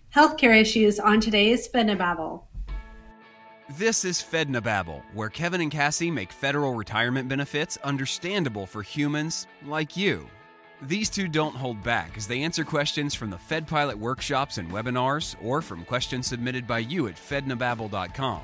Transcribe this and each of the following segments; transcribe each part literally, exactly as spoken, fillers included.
healthcare issues on today's FednaBabble. This is FednaBabble, where Kevin and Cassie make federal retirement benefits understandable for humans like you. These two don't hold back as they answer questions from the Fed Pilot workshops and webinars or from questions submitted by you at fednababble dot com.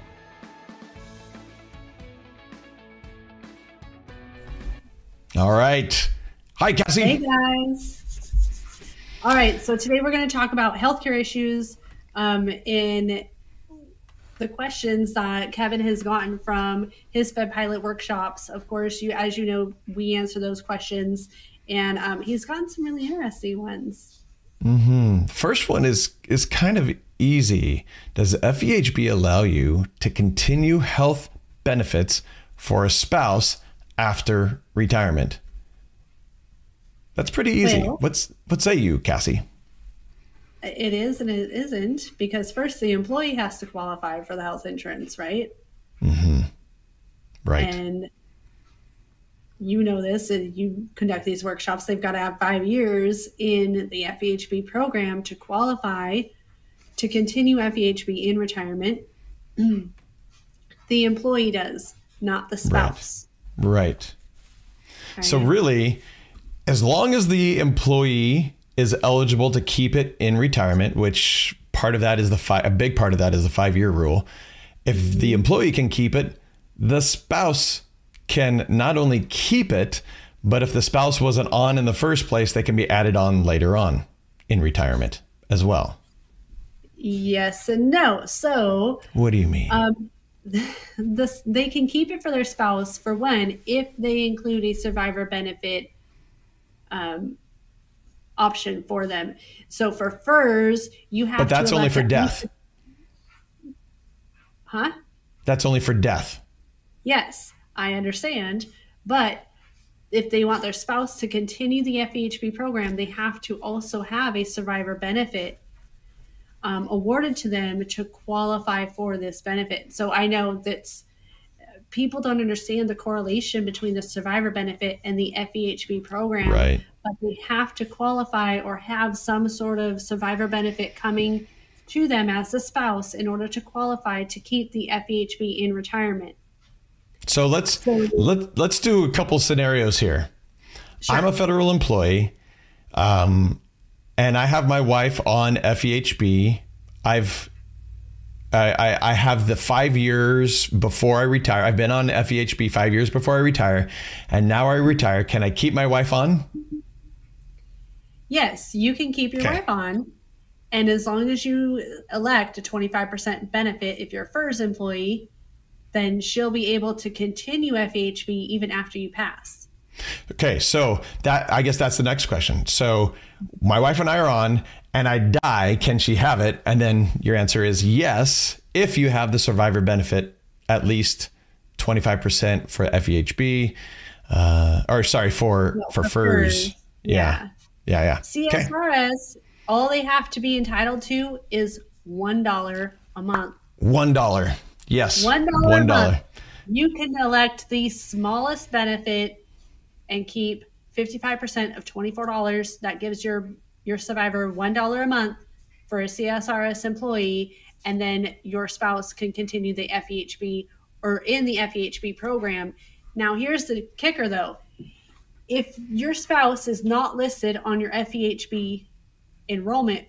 All right. Hi, Cassie. Hey, guys. All right. So today we're going to talk about healthcare issues um, in the questions that Kevin has gotten from his Fed Pilot workshops. Of course, you, as you know, we answer those questions, and um, he's gotten some really interesting ones. Mm-hmm. First one is is kind of easy. Does F E H B allow you to continue health benefits for a spouse after retirement? That's pretty easy. Well, What's what say you, Cassie? It is and it isn't, because first the employee has to qualify for the health insurance, right? Mm-hmm. Right. And you know this, and you conduct these workshops. They've got to have five years in the F E H B program to qualify to continue F E H B in retirement. The employee does, not the spouse. Right. Right. Okay. So really, as long as the employee is eligible to keep it in retirement, which part of that is the fi- a big part of that is the five-year rule. If the employee can keep it, the spouse can not only keep it, but if the spouse wasn't on in the first place, they can be added on later on in retirement as well. Yes and no. So what do you mean? Um, this, they can keep it for their spouse for when, if they include a survivor benefit um, option for them. So for F E R S, you have to. But that's only for death. Huh? That's only for death. Yes, I understand. But if they want their spouse to continue the F E H B program, they have to also have a survivor benefit um, awarded to them to qualify for this benefit. So I know that people don't understand the correlation between the survivor benefit and the F E H B program. Right. But they have to qualify or have some sort of survivor benefit coming to them as a spouse in order to qualify to keep the F E H B in retirement. So let's let, let's do a couple scenarios here. Sure. I'm a federal employee, um, and I have my wife on F E H B. I've I, I have the five years before I retire. I've been on F E H B five years before I retire, and now I retire. Can I keep my wife on? Yes, you can keep your Okay. wife on. And as long as you elect a twenty-five percent benefit, if you're a F E R S employee, then she'll be able to continue F E H B even after you pass. Okay, so that I guess that's the next question. So my wife and I are on, and I die. Can she have it? And then your answer is yes, if you have the survivor benefit, at least twenty-five percent for F E H B, uh, or sorry, for, No, for for F E R S. F E R S. Yeah. Yeah, yeah. C S R S, all they have to be entitled to is one dollar a month. One dollar. Yes. one dollar One a dollar. month. You can elect the smallest benefit and keep fifty-five percent of twenty-four dollars. That gives your, your survivor one dollar a month for a C S R S employee. And then your spouse can continue the F E H B or in the F E H B program. Now, here's the kicker, though. If your spouse is not listed on your F E H B enrollment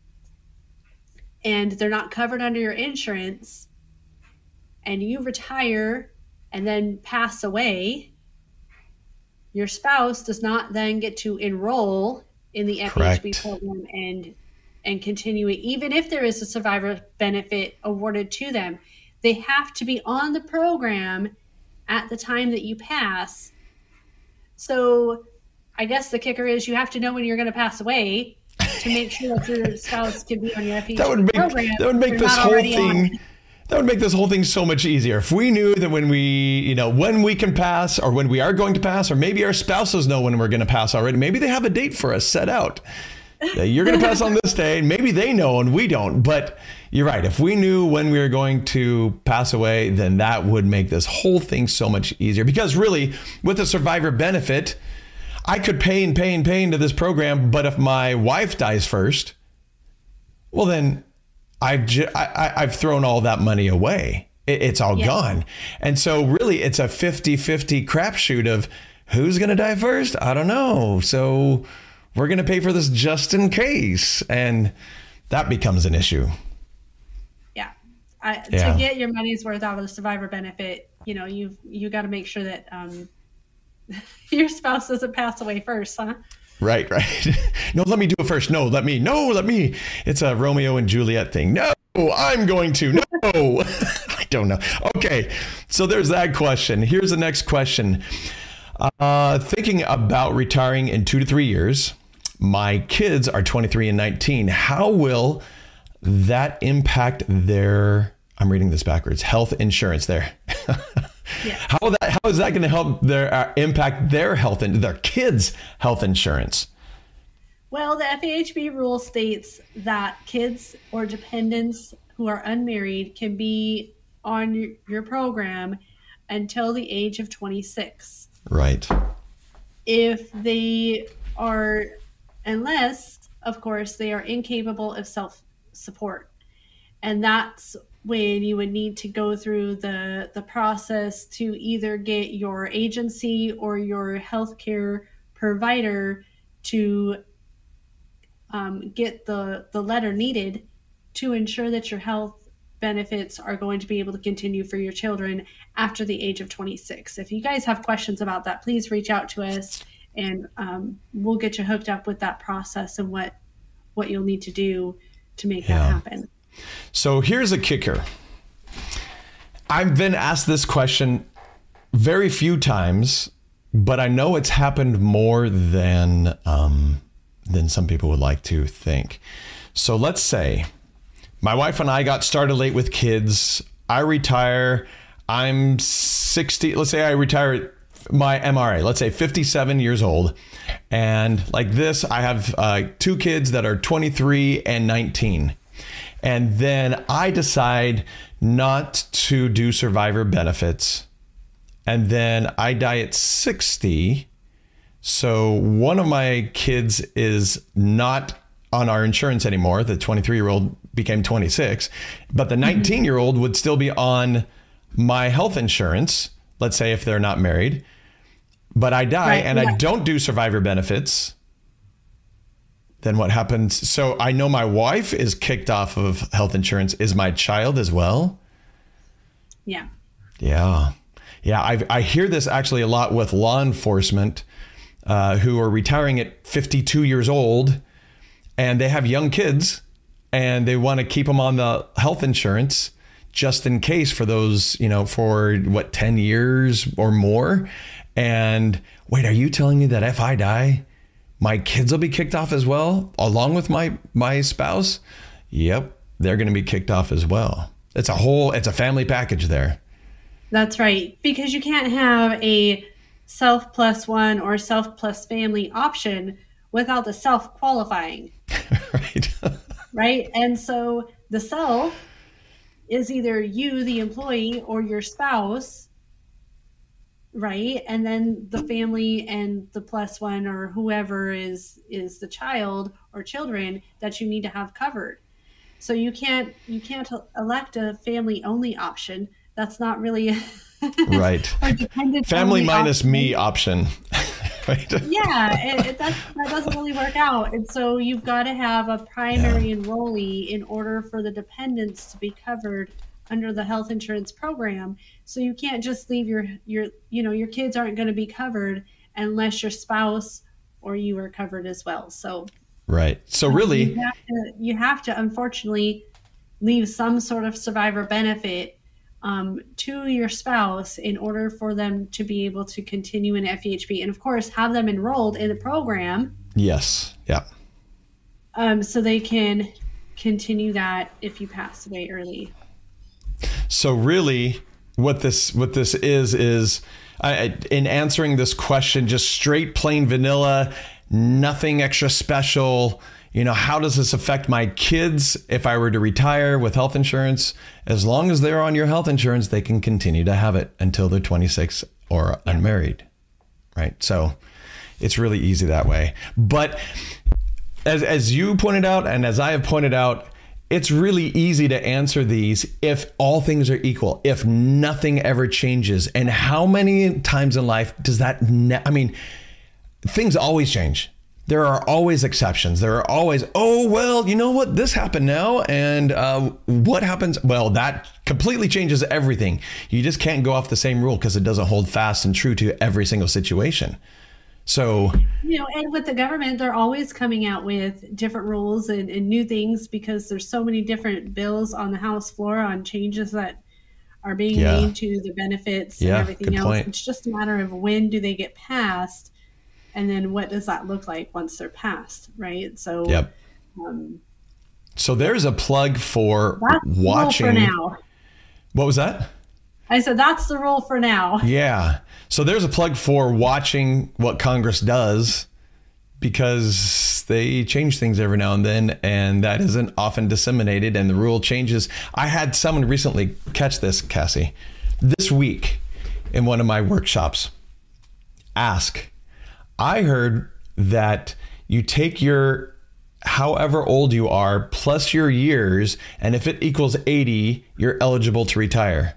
and they're not covered under your insurance, and you retire and then pass away, your spouse does not then get to enroll in the F E H B Correct. program and and continue it, even if there is a survivor benefit awarded to them. They have to be on the program at the time that you pass. So I guess the kicker is you have to know when you're going to pass away to make sure that your spouse can be on your F E H B That would make program. that would make if this they're not whole already on thing it. that would make this whole thing so much easier. If we knew that when we, you know, when we can pass or when we are going to pass, or maybe our spouses know when we're going to pass already. Maybe they have a date for us set out. That you're going to pass on this day, and maybe they know and we don't. But you're right. If we knew when we were going to pass away, then that would make this whole thing so much easier. Because really, with a survivor benefit, I could pay and pay and pay into this program, but if my wife dies first, well, then I've ju- I, I, I've thrown all that money away. It, it's all yeah. gone. And so really it's a fifty-fifty crapshoot of who's going to die first? I don't know. So we're going to pay for this just in case. And that becomes an issue. Yeah. I, yeah. To get your money's worth out of the survivor benefit, you know, you've, you got to make sure that um, your spouse doesn't pass away first, huh? Right, right. No, let me do it first. No, let me. No, let me. It's a Romeo and Juliet thing. No, I'm going to. No. I don't know. Okay, so there's that question. Here's the next question. Uh, thinking about retiring in two to three years. My kids are twenty-three and nineteen. How will that impact their, I'm reading this backwards, health insurance there? Yeah. How that how is that going to help their uh, impact their health and their kids' health insurance? Well, the F A H B rule states that kids or dependents who are unmarried can be on your, your program until the age of twenty-six. Right. If they are, unless, of course, they are incapable of self-support. And that's when you would need to go through the, the process to either get your agency or your healthcare provider to um, get the, the letter needed to ensure that your health benefits are going to be able to continue for your children after the age of twenty-six. If you guys have questions about that, please reach out to us and um, we'll get you hooked up with that process and what, what you'll need to do to make yeah. that happen. So here's a kicker. I've been asked this question very few times, but I know it's happened more than um, than some people would like to think. So let's say my wife and I got started late with kids. I retire. I'm sixty. Let's say I retire at my M R A. Let's say fifty-seven years old. And like this, I have uh, two kids that are twenty-three and nineteen. And then I decide not to do survivor benefits. And then I die at sixty. So one of my kids is not on our insurance anymore. The twenty-three year old became twenty-six, but the nineteen year old would still be on my health insurance. Let's say if they're not married, but I die right, and yeah. I don't do survivor benefits. Then what happens? So I know my wife is kicked off of health insurance. Is my child as well? Yeah. Yeah. Yeah. I I hear this actually a lot with law enforcement uh, who are retiring at fifty-two years old and they have young kids and they want to keep them on the health insurance just in case for those, you know, for what, ten years or more. And wait, are you telling me that if I die, my kids will be kicked off as well, along with my, my spouse? Yep, they're going to be kicked off as well. It's a whole, it's a family package there. That's right. Because you can't have a self plus one or self plus family option without the self qualifying. Right. Right. And so the self is either you, the employee, or your spouse. Right. And then the family and the plus one or whoever is is the child or children that you need to have covered. So you can't you can't elect a family only option. That's not really right. Family minus option. Me option. Right. Yeah, it, it, that, that doesn't really work out. And so you've got to have a primary yeah. enrollee in order for the dependents to be covered under the health insurance program. So you can't just leave your, your, you know, your kids aren't going to be covered unless your spouse or you are covered as well. So, right. So really, you have to, you have to unfortunately leave some sort of survivor benefit um, to your spouse in order for them to be able to continue in F E H B. And of course, have them enrolled in the program. Yes. Yeah. Um, so they can continue that if you pass away early. So really what this what this is, is I, in answering this question, just straight plain vanilla, nothing extra special. You know, how does this affect my kids if I were to retire with health insurance? As long as they're on your health insurance, they can continue to have it until they're twenty-six or yeah. unmarried. Right. So it's really easy that way. But as as you pointed out, and as I have pointed out, it's really easy to answer these if all things are equal, if nothing ever changes. And how many times in life does that, ne- I mean, things always change. There are always exceptions. There are always, oh, well, you know what? This happened now. And uh, what happens? Well, that completely changes everything. You just can't go off the same rule because it doesn't hold fast and true to every single situation. So, you know, and with the government, they're always coming out with different rules and, and new things because there's so many different bills on the House floor on changes that are being yeah. made to the benefits yeah, and everything good else. point. It's just a matter of when do they get passed, and then what does that look like once they're passed, right? So, yep. Um, so there's a plug for that's watching. The rule for now. What was that? I said that's the rule for now. Yeah. So there's a plug for watching what Congress does, because they change things every now and then, and that isn't often disseminated, and the rule changes. I had someone recently catch this, Cassie, this week in one of my workshops, ask, I heard that you take your however old you are plus your years, and if it equals eighty, you're eligible to retire.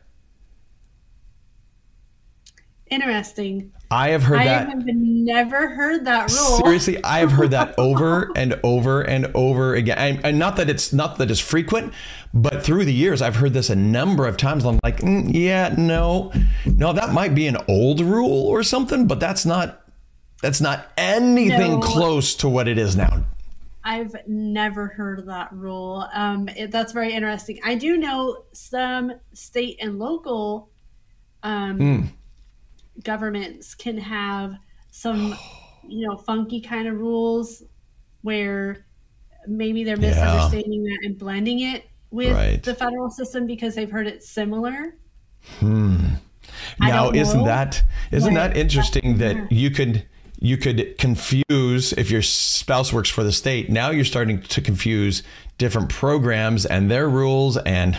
Interesting. I have heard I that. I have never heard that rule. Seriously, I have heard that over and over and over again. And, and not that it's not that it's frequent, but through the years, I've heard this a number of times. I'm like, mm, yeah, no, no, that might be an old rule or something, but that's not that's not anything No. close to what it is now. I've never heard of that rule. Um, it, that's very interesting. I do know some state and local um, Mm. governments can have some, you know, funky kind of rules where maybe they're Yeah. misunderstanding that and blending it with Right. the federal system because they've heard it similar. Hmm. I Now, don't isn't know, that isn't but that interesting that's- that you could you could confuse if your spouse works for the state? Now you're starting to confuse different programs and their rules and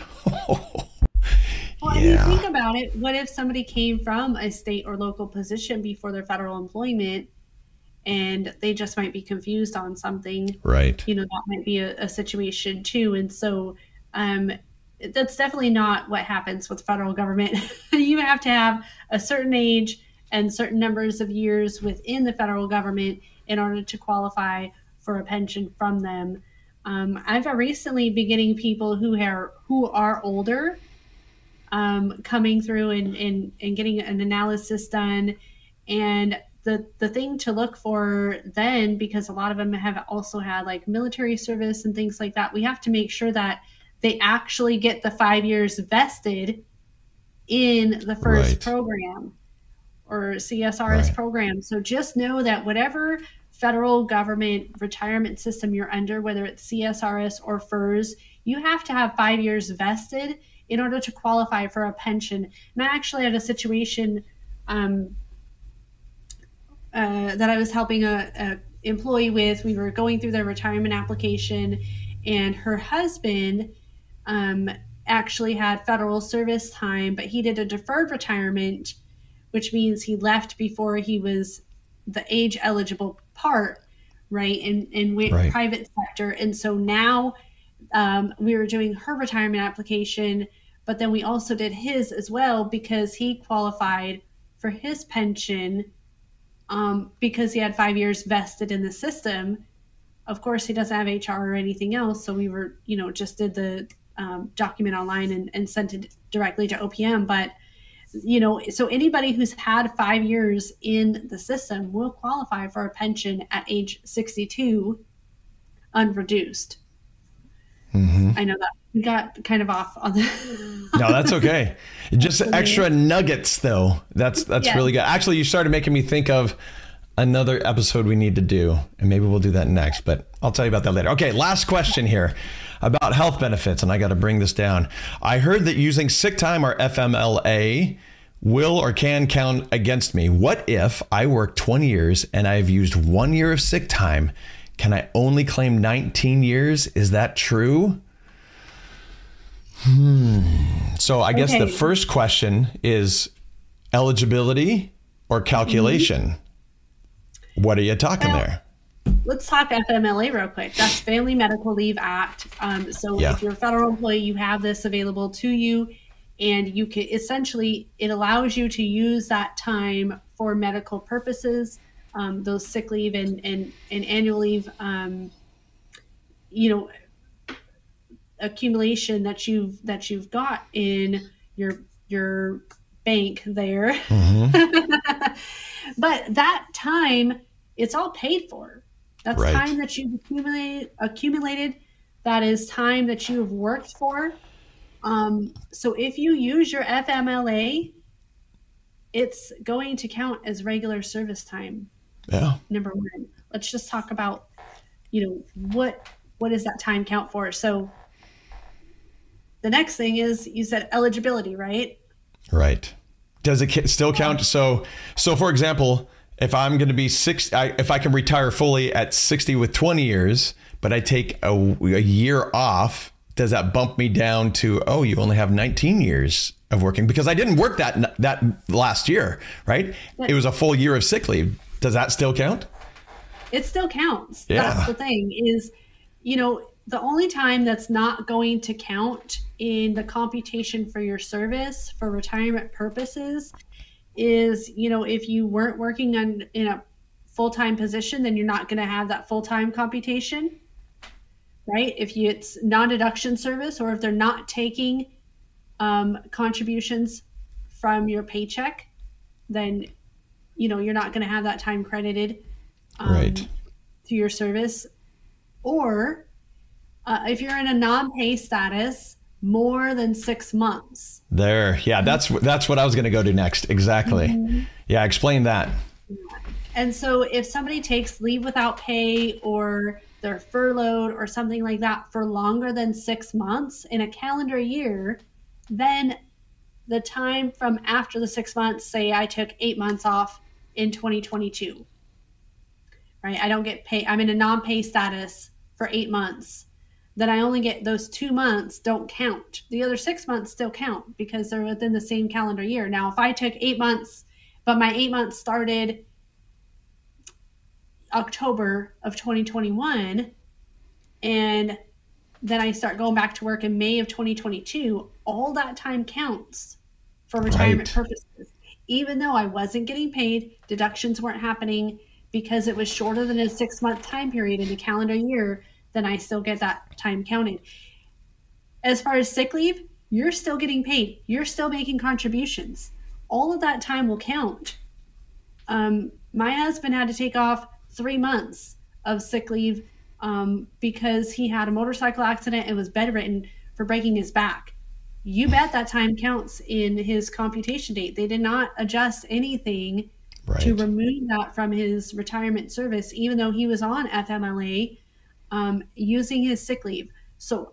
Well, and yeah. you think about it, what if somebody came from a state or local position before their federal employment and they just might be confused on something? Right. You know, that might be a, a situation too. And so um, that's definitely not what happens with federal government. You have to have a certain age and certain numbers of years within the federal government in order to qualify for a pension from them. Um, I've recently been getting people who are who are older um, coming through and, and, and getting an analysis done. And the the thing to look for then, because a lot of them have also had like military service and things like that, we have to make sure that they actually get the five years vested in the first Right. program or C S R S Right. program. So just know that whatever federal government retirement system you're under, whether it's C S R S or F E R S, you have to have five years vested in order to qualify for a pension. And I actually had a situation um, uh, that I was helping a, a employee with. We were going through their retirement application, and her husband um, actually had federal service time, but he did a deferred retirement, which means he left before he was the age eligible part, right? And, and went Right. private sector. And so now um, we were doing her retirement application, but then we also did his as well because he qualified for his pension um, because he had five years vested in the system. Of course, he doesn't have H R or anything else. So we were, you know, just did the um, document online and, and sent it directly to O P M. But you know, so anybody who's had five years in the system will qualify for a pension at age sixty-two, unreduced. Mm-hmm. I know that we got kind of off on the. No, that's okay. Just extra nuggets, though. That's that's Yeah. really good. Actually, you started making me think of another episode we need to do, and maybe we'll do that next. But I'll tell you about that later. Okay, last question here about health benefits, and I got to bring this down. I heard that using sick time or F M L A will or can count against me. What if I work twenty years and I've used one year of sick time? Can I only claim nineteen years? Is that true? Hmm. So I guess Okay. the first question is eligibility or calculation. What are you talking Well, there? let's talk F M L A real quick. That's Family Medical Leave Act. Um, so Yeah. if you're a federal employee, you have this available to you, and you can essentially, it allows you to use that time for medical purposes, um, those sick leave and, and, and annual leave, um, you know, accumulation that you've, that you've got in your, your bank there. Mm-hmm. But that time, it's all paid for. That's right. time that you've accumulated, accumulated. That is time that you have worked for. Um, so if you use your F M L A, it's going to count as regular service time. Yeah. Number one. Let's just talk about, you know, what what does that time count for? So the next thing is, you said eligibility, right? Right. Does it still count? So, so for example, if I'm going to be six, I, if I can retire fully at sixty with twenty years, but I take a, a year off, does that bump me down to, oh, you only have nineteen years of working? Because I didn't work that that last year, right? It was a full year of sick leave. Does that still count? It still counts. Yeah. That's the thing is, you know, the only time that's not going to count in the computation for your service for retirement purposes is, you know, if you weren't working on in a full-time position, then you're not going to have that full-time computation, right? If you, it's non-deduction service, or if they're not taking um, contributions from your paycheck, then, you know, you're not going to have that time credited um, right. to your service. Or uh, if you're in a non-pay status, more than six months. There. Yeah, that's that's what I was going to go to next. Exactly. Mm-hmm. Yeah, explain that. And so if somebody takes leave without pay, or they're furloughed or something like that for longer than six months in a calendar year, then the time from after the six months, say I took eight months off in twenty twenty-two, right? I don't get paid. I'm in a non-pay status for eight months. Then I only get those two months don't count. The other six months still count because they're within the same calendar year. Now, if I took eight months, but my eight months started October of twenty twenty-one, and then I start going back to work in May of twenty twenty-two, all that time counts for retirement right. purposes. Even though I wasn't getting paid, deductions weren't happening because it was shorter than a six-month time period in the calendar year, then I still get that time counted. As far as sick leave, you're still getting paid. You're still making contributions. All of that time will count. Um, my husband had to take off three months of sick leave um, because he had a motorcycle accident and was bedridden for breaking his back. You bet that time counts in his computation date. They did not adjust anything right. to remove that from his retirement service, even though he was on F M L A um, using his sick leave. So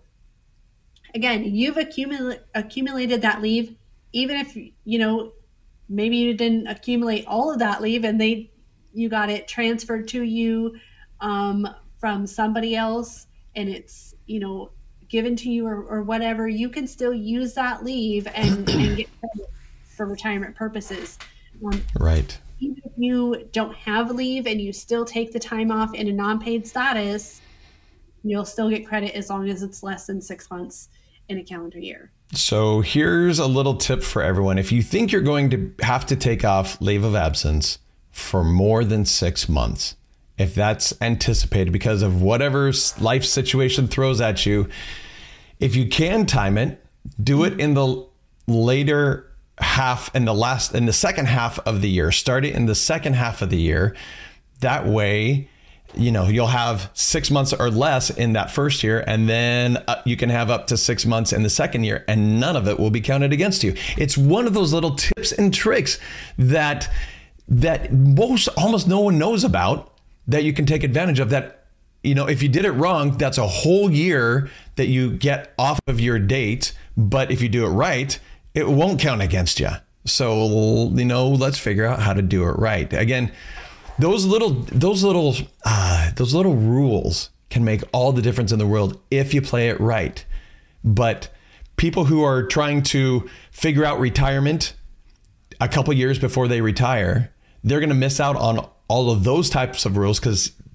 again, you've accumul- accumulated that leave, even if, you know, maybe you didn't accumulate all of that leave and they you got it transferred to you um, from somebody else, and it's, you know, given to you or, or whatever, you can still use that leave and, and get credit for retirement purposes. Um, right. Even if you don't have leave and you still take the time off in a non-paid status, you'll still get credit as long as it's less than six months in a calendar year. So here's a little tip for everyone. If you think you're going to have to take off leave of absence for more than six months, if that's anticipated because of whatever life situation throws at you, if you can time it, do it in the later half and the last in the second half of the year. Start it in the second half of the year. That way, you know, you'll have six months or less in that first year, and then uh, you can have up to six months in the second year, and none of it will be counted against you. It's one of those little tips and tricks that that most almost no one knows about, that you can take advantage of. That, you know, if you did it wrong, that's a whole year that you get off of your date. But if you do it right, it won't count against you. So, you know, let's figure out how to do it right. Again, those little those little uh, those little rules can make all the difference in the world if you play it right. But people who are trying to figure out retirement a couple years before they retire, they're going to miss out on all of those types of rules, because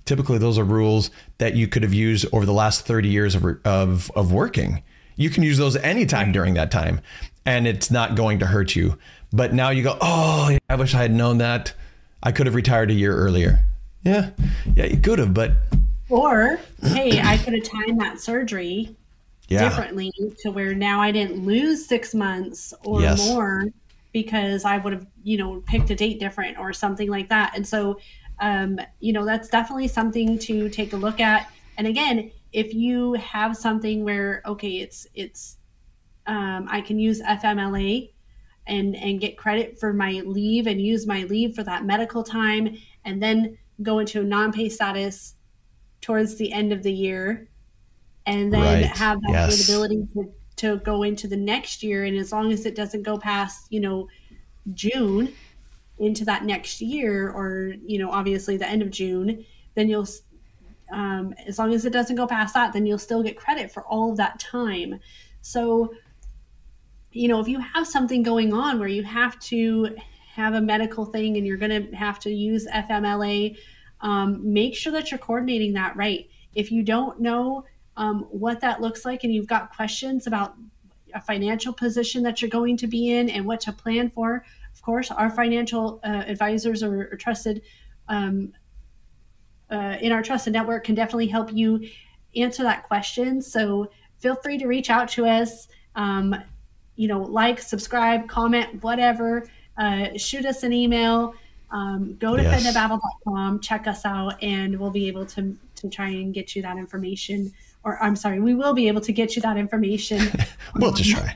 typically those are rules that you could have used over the last thirty years of, of, of working. You can use those anytime during that time, and it's not going to hurt you. But now you go, oh, I wish I had known that. I could have retired a year earlier. Yeah, yeah, you could have, but. Or, hey, I could have timed that surgery yeah. differently to where now I didn't lose six months or yes. more because I would have, you know, picked a date different or something like that. And so, um, you know, that's definitely something to take a look at. And again, if you have something where, okay, it's, it's, um, I can use F M L A and, and get credit for my leave and use my leave for that medical time and then go into a non-pay status towards the end of the year and then right. have that yes. ability to, to go into the next year. And as long as it doesn't go past, you know, June into that next year or, you know, obviously the end of June, then you'll, um, as long as it doesn't go past that, then you'll still get credit for all of that time. So, you know, if you have something going on where you have to have a medical thing and you're going to have to use F M L A, um, make sure that you're coordinating that right. If you don't know um, what that looks like and you've got questions about a financial position that you're going to be in and what to plan for, of course, our financial uh, advisors or, or trusted um, uh, in our trusted network can definitely help you answer that question. So feel free to reach out to us, um, you know, like, subscribe, comment, whatever, uh, shoot us an email, um, go to yes. fed nababble dot com, check us out, and we'll be able to, to try and get you that information. Or I'm sorry, we will be able to get you that information. We'll just try.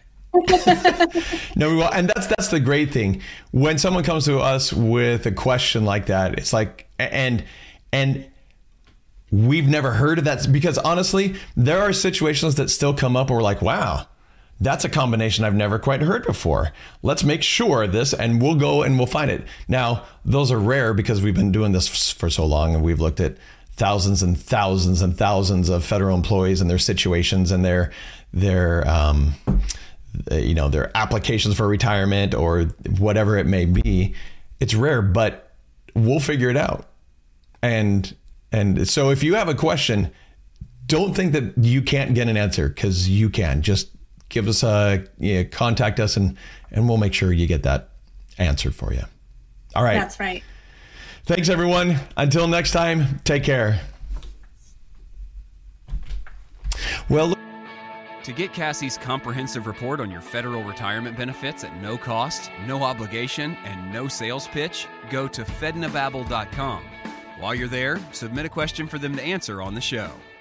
No, we will. And that's, that's the great thing. When someone comes to us with a question like that, it's like, and, and we've never heard of that, because honestly, there are situations that still come up where we're like, wow, that's a combination I've never quite heard before. Let's make sure of this, and we'll go and we'll find it. Now, those are rare because we've been doing this for so long, and we've looked at thousands and thousands and thousands of federal employees and their situations and their, their, um, you know, their applications for retirement or whatever it may be. It's rare, but we'll figure it out. And, and so if you have a question, don't think that you can't get an answer, because you can. Just give us a, you know, contact us and, and we'll make sure you get that answered for you. All right. That's right. Thanks, everyone. Until next time, take care. Well, to get Cassie's comprehensive report on your federal retirement benefits at no cost, no obligation, and no sales pitch, go to fed nababble dot com. While you're there, submit a question for them to answer on the show.